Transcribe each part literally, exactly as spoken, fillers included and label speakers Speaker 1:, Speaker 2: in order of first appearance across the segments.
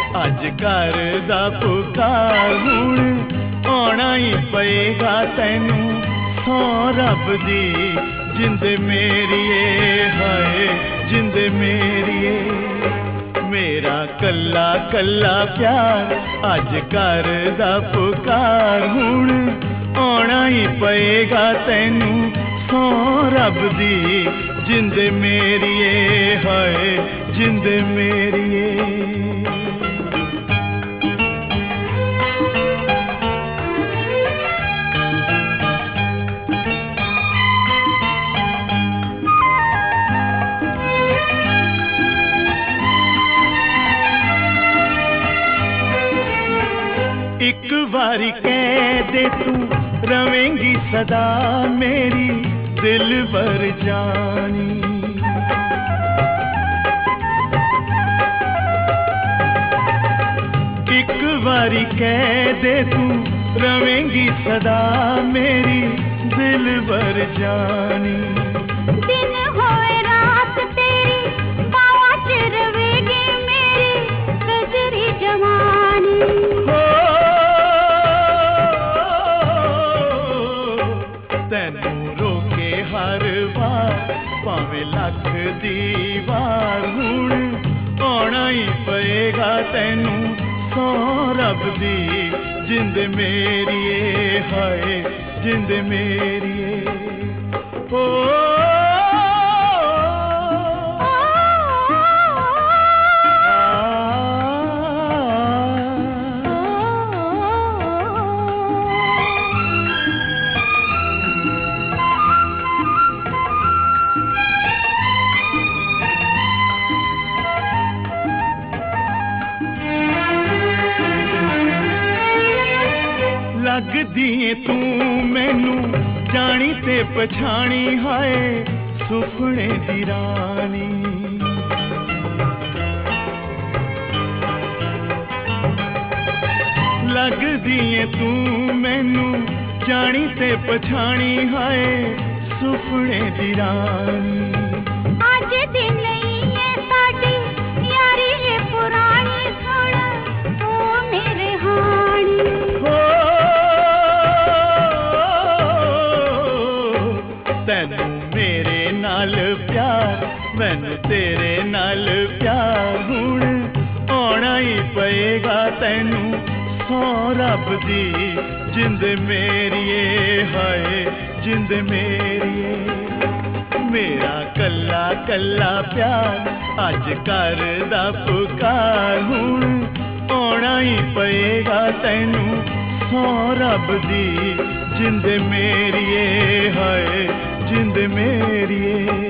Speaker 1: अज घर दा पुकार हुण आना ही पएगा तैनू सौ रब दी जिंद मेरिए हाय जिंद मेरिए मेरा कल्ला कल्ला प्यार अज घर दा पुकार हुण आना ही पएगा तैनू सौ रब दी जिंद मेरिए हाय जिंद मेरिए एक बारी कह दे तू रवेंगी सदा मेरी दिल भर जानी एक बारी कह दे तू रवेंगी सदा मेरी दिल भर जानी
Speaker 2: दिन होए रात तेरी बाहों च रवेगी मेरी गजरी जवानी
Speaker 1: तैनू रोके हर बार भावें लख दीवार हुण आना ही पएगा तैनू सौ रब दी जिंद मेरिए हाय जिंद मेरिए ओ लगदी तू मैनू जानी ते पछाणी हाय सुपने दी रानी लगदी तू मैनू जानी ते पछाणी हाय सुपने दी रानी
Speaker 2: आज दिन नहीं है साडी यारी है पुरानी सुन ओ मेरे हानी
Speaker 1: तैनू मेरे नाल प्यार मैनू तेरे नाल प्यार हुण आना ही पएगा तैनू सौ रब दी जिंद मेरिए हाय जिंद मेरिए मेरा कल्ला कल्ला प्यार अज घर दा पुकार हुण आना ही पएगा तैनू सौ रब दी जिंद मेरिए हाय जिंद मेरिए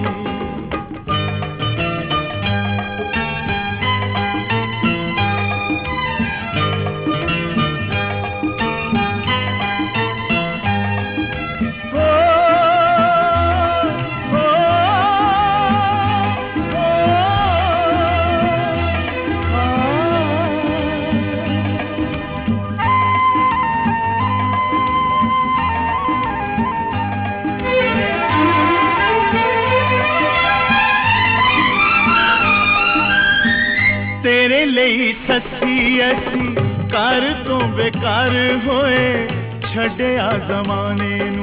Speaker 1: तेरे लिए सच्ची ऐसी कर तो बेकार होए छड़िया जमाने नू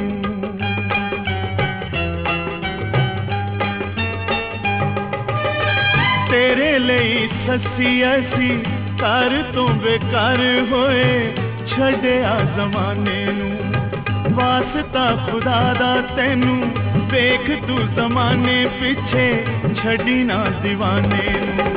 Speaker 1: तेरे लिए सच्ची ऐसी कर तो बेकार होए छड़िया जमाने नू वास्ता खुदा दा तैनू वेख तू जमाने पिछे छड़ी ना दीवाने नू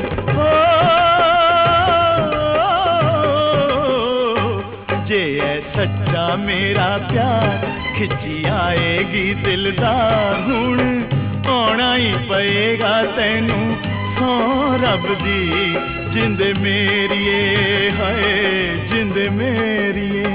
Speaker 1: जे है सच्चा मेरा प्यार खिंची आएगी दिलदार हुण आना ही पएगा तैनू सौ रब दी जिंद मेरिए हाय जिंद मेरिए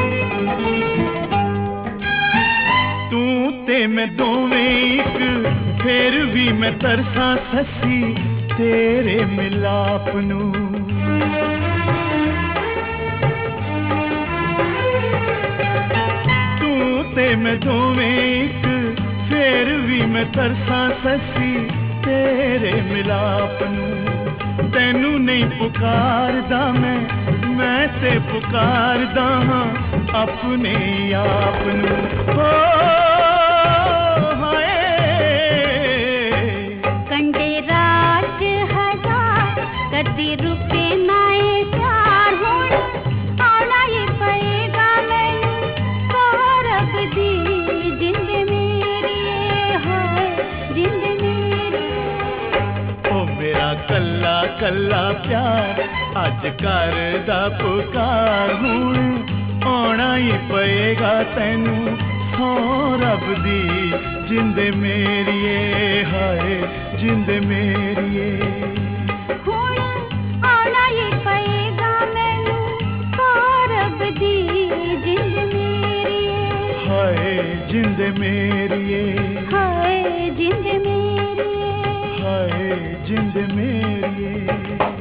Speaker 1: मैं दोवें एक फिर भी मैं तरसा ससी तेरे मिलाप नू। तू ते मैं दोवें एक, फिर भी मैं तरसा ससी तेरे मिलाप नू। तैनू नहीं पुकारदा मैं, मैं ते पुकारदा हां अपने आप नू। हो हाय
Speaker 2: कंडे रात हजार कदी रुके ना ए प्यार हुण आना ही पएगा मैनू सौरभ दी जिंद मेरी हाय जिंद मेरी।
Speaker 1: ओ मेरा कल्ला कल्ला प्यार अज करदा पुकार हुण आना ही पएगा तैनू सौरभ दी जिंद मेरिए हाय जिंद मेरिए।
Speaker 2: हुण आना ही पएगा मैनू सौरभ दी जिंद मेरी
Speaker 1: हाय जिंद मेरिए
Speaker 2: हाय जिंद मेरी
Speaker 1: हाय जिंद मेरिए।